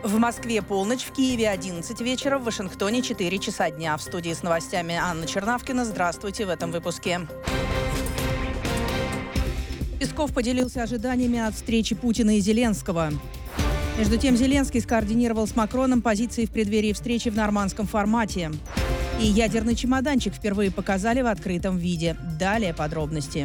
В Москве полночь, в Киеве 11 вечера, в Вашингтоне 4 часа дня. В студии с новостями Анна Чернавкина. Здравствуйте в этом выпуске. Песков поделился ожиданиями от встречи Путина и Зеленского. Между тем, Зеленский скоординировал с Макроном позиции в преддверии встречи в нормандском формате. И ядерный чемоданчик впервые показали в открытом виде. Далее подробности.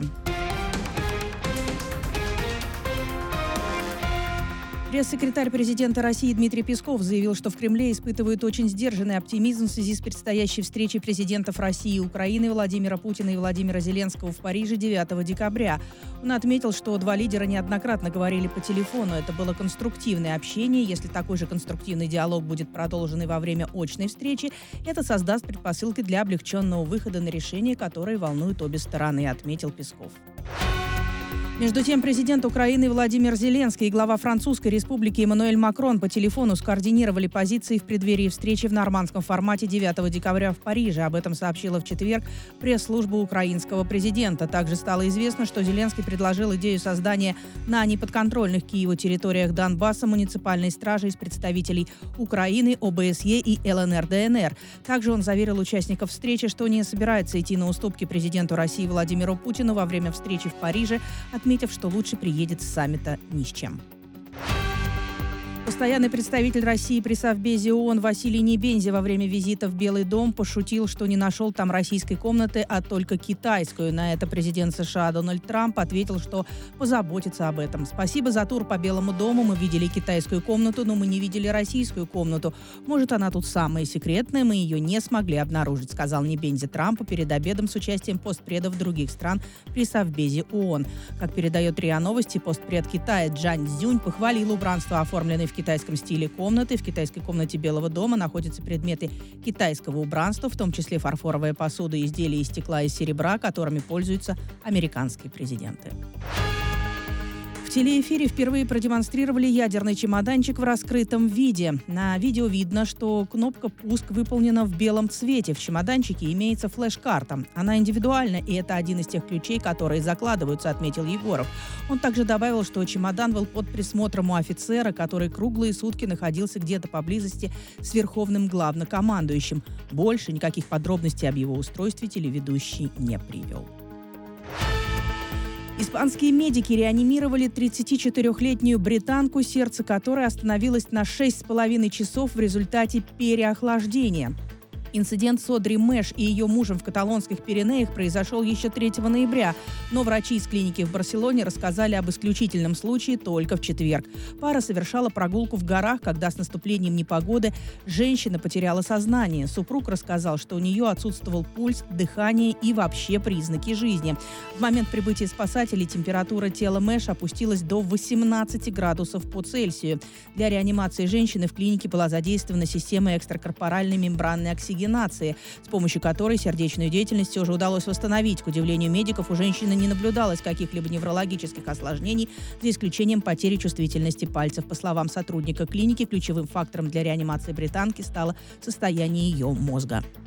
Пресс-секретарь президента России Дмитрий Песков заявил, что в Кремле испытывают очень сдержанный оптимизм в связи с предстоящей встречей президентов России и Украины Владимира Путина и Владимира Зеленского в Париже 9 декабря. Он отметил, что два лидера неоднократно говорили по телефону. Это было конструктивное общение. Если такой же конструктивный диалог будет продолжен и во время очной встречи, это создаст предпосылки для облегченного выхода на решения, которые волнуют обе стороны, отметил Песков. Между тем, президент Украины Владимир Зеленский и глава Французской республики Эммануэль Макрон по телефону скоординировали позиции в преддверии встречи в нормандском формате 9 декабря в Париже. Об этом сообщила в четверг пресс-служба украинского президента. Также стало известно, что Зеленский предложил идею создания на неподконтрольных Киеву территориях Донбасса муниципальной стражи из представителей Украины, ОБСЕ и ЛНР-ДНР. Также он заверил участников встречи, что не собирается идти на уступки президенту России Владимиру Путину во время встречи в Париже, отметив, что лучше приедет с саммита ни с чем. Постоянный представитель России при Совбезе ООН Василий Небензи во время визита в Белый дом пошутил, что не нашел там российской комнаты, а только китайскую. На это президент США Дональд Трамп ответил, что позаботится об этом. «Спасибо за тур по Белому дому. Мы видели китайскую комнату, но мы не видели российскую комнату. Может, она тут самая секретная, мы ее не смогли обнаружить», сказал Небензи Трампу перед обедом с участием постпредов других стран при Совбезе ООН. Как передает РИА Новости, постпред Китая Джан Цзюнь похвалил убранство, оформленной в китайском стиле комнаты. В китайской комнате Белого дома находятся предметы китайского убранства, в том числе фарфоровая посуда и изделия из стекла и серебра, которыми пользуются американские президенты. В телеэфире впервые продемонстрировали ядерный чемоданчик в раскрытом виде. На видео видно, что кнопка «Пуск» выполнена в белом цвете. В чемоданчике имеется флеш-карта. Она индивидуальна, и это один из тех ключей, которые закладываются, отметил Егоров. Он также добавил, что чемодан был под присмотром у офицера, который круглые сутки находился где-то поблизости с верховным главнокомандующим. Больше никаких подробностей об его устройстве телеведущий не привел. Испанские медики реанимировали 34-летнюю британку, сердце которой остановилось на 6,5 часов в результате переохлаждения. Инцидент с Одри Мэш и ее мужем в каталонских Пиренеях произошел еще 3 ноября, но врачи из клиники в Барселоне рассказали об исключительном случае только в четверг. Пара совершала прогулку в горах, когда с наступлением непогоды женщина потеряла сознание. Супруг рассказал, что у нее отсутствовал пульс, дыхание и вообще признаки жизни. В момент прибытия спасателей температура тела Мэш опустилась до 18 градусов по Цельсию. Для реанимации женщины в клинике была задействована система экстракорпоральной мембранной оксигенации, с помощью которой сердечную деятельность все же удалось восстановить. К удивлению медиков, у женщины не наблюдалось каких-либо неврологических осложнений, за исключением потери чувствительности пальцев. По словам сотрудника клиники, ключевым фактором для реанимации британки стало состояние ее мозга.